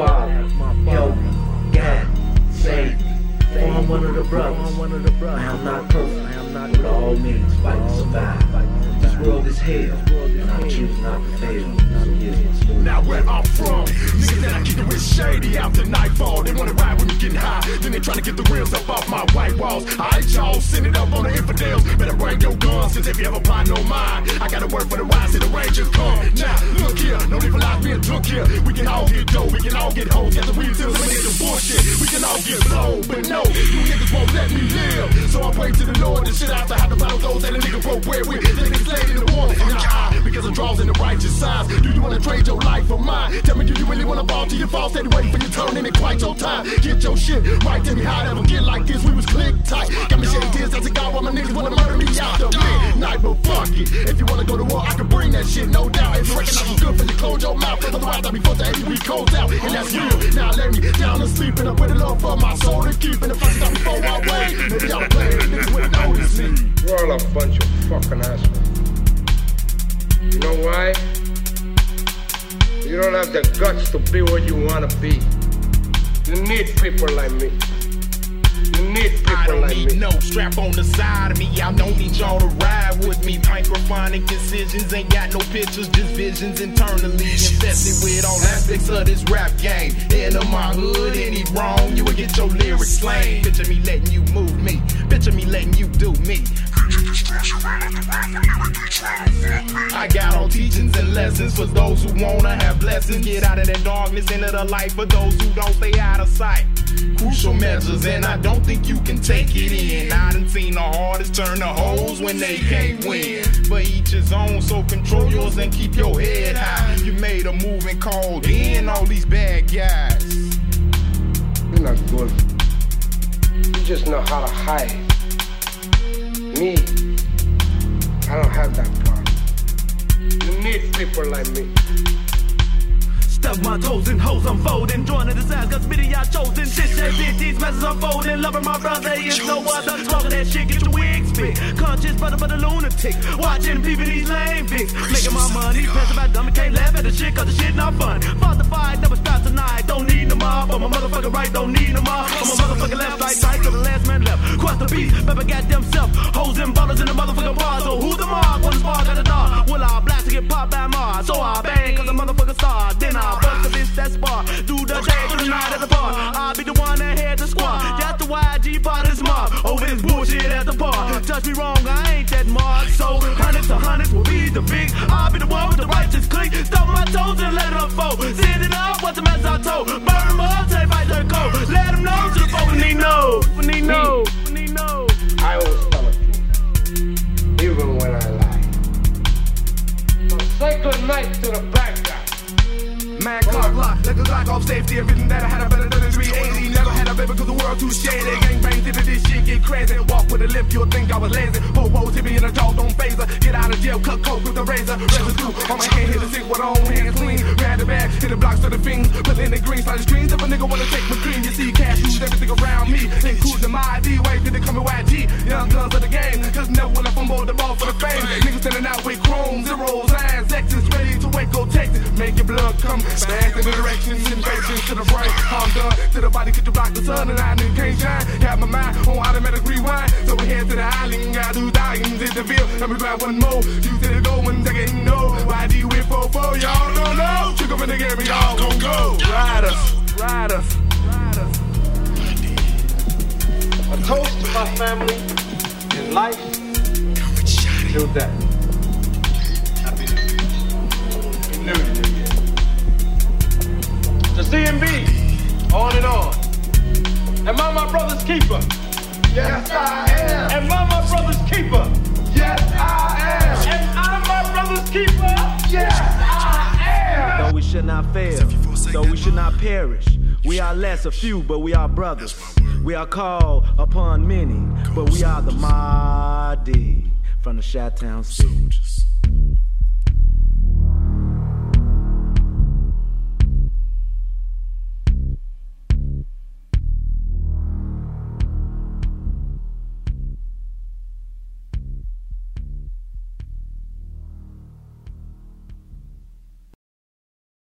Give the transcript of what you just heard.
father. Help me, guide me, save me. For I'm one of the brothers. I am not perfect. But all means fight to survive. This world is hell, and I choose not to fail. So here's my story. Now where I'm from, niggas that I keep it with shady after nightfall. They wanna ride with me getting high, then they tryna get the reels up off my white walls. Alright y'all, send it up on the infidels. Better bring your guns, cause if you ever blind no mind, I gotta work for the wise till the Rangers come. Now look here, no need for life being took here. We can all get dough, we can all get hoes, got the weed till the niggas bullshit. We can all get blown, but no, you niggas won't let me live. So I pray to the Lord, the shit after how the battle goes, that a nigga broke where we, the niggas laid in the water. Because I'm draws in the righteous signs. Do you wanna trade your life for mine? Tell me, do you really wanna ball to your fall? Steady waiting for your turn and it quite your time. Get your shit right, tell me how it ever get like this. We was click tight. Got me shedding tears as a guy while my niggas wanna murder me out the midnight. But fuck it, if you wanna go to war, I can bring that shit, no doubt. If you recognize what's good for you, close your mouth. Otherwise I'll be forced to 8 weeks cold out. And that's real. Now lay me down and sleep, and up with a love for my soul to keep. And if I stop before I wait, maybe I'll play it, niggas wouldn't notice me. You're all a bunch of fucking assholes. You know why? You don't have the guts to be what you want to be. You need people like me. You need people I don't like need me. no strap on the side of me. I don't need y'all to ride with me. Microphonic incisions ain't got no pictures, just visions internally infested with all aspects of this rap game. Enter my hood, any wrong, you will get your lyrics slain. Picture me letting you move me. Picture me letting you do me. I got all teachings and lessons for those who wanna have blessings. Get out of that darkness into the light for those who don't stay out of sight. Crucial measures, and I don't think you can take it in. I done seen the hardest turn to hoes when they can't win. But each his own, so control yours and keep your head high. You made a move and called in all these bad guys. You're not good. You just know how to hide. Me, I don't have that part. You need people like me. Stuck my toes in hoes unfolding, drawing to the sides, cause video y'all chosen. Shit, these messes unfolding. Loving my brother is no other. Talking that shit, get your wigs spit. Conscious brother, but a lunatic. Watching people these lame pics. Making my money, pressing my dummy, can't laugh at the shit, cause the shit not fun. Fought the fight, never stopped tonight. Don't need no more, but my motherfucking right don't need no more. On my motherfucking left, right, to the last man left. Cross the beat, Pepper got them self. Hoes and ballers in the motherfucking bar. So who's the mark when the spark got the dog? Will I blast to get popped by Mars? So I bang, cause the motherfucking star. Then I bust the bitch that spar. Do the day to the night at the bar. I'll be the one that head the squad. That's the YG part of this mob. Over this bullshit at the bar. Touch me wrong, I ain't that mark. So hundreds to hundreds will be the big. I'll be the one with the righteous click. Stomp my toes and let it unfold. Send it up, what's the mess I told? Burn them up, till they fight their code. Let them know to the folk when they know. When they know. When they know. I always tell the truth, even when I lie. So say good night to the bad guy. Man, clock, let the lock off safety. Everything that I had, I better than a 380. Never had a baby cause the world too shady. Gang bang, did this shit get crazy. Walk with a limp, you'll think I was lazy. Po-po, tip me in a dog, don't phaser. Get out of jail, cut coke with the razor. Residue on my hand, hit the sick with own hands clean. Ran the bag, hit the blocks to the fiends. Put in the green, slide the screens. If a nigga wanna take my cream, you see cash, use everything around me. Including my ID, wait till they come with YG. Young guns of the game, cause never will I fumble the ball for the fame. Niggas standing out with chrome, zeros, lines, X's, ready to wake, go take it. Make your blood come. Fast in the directions, invasions to the brain. I'm done to the body, could you block the sun and I knew can't shine. Have my mind on automatic rewind. So we head to the island, got 2 diamonds in the field. Let me grab one more. You to the go and take it, no. YG with 4-4, y'all don't know. Trick up in the game, y'all gon' go. Ride us, ride us, ride us. A toast to my family in life till death. Happy New Year. The CMB, on and on. Am I my brother's keeper? Yes, I am. Am I my brother's keeper? Yes, I am. Am I my brother's keeper? Yes, I am. Though we should not fail, though we should not perish. We are less a few, but we are brothers. We are called upon many, but we are the Mahdi from the Chi-Town City.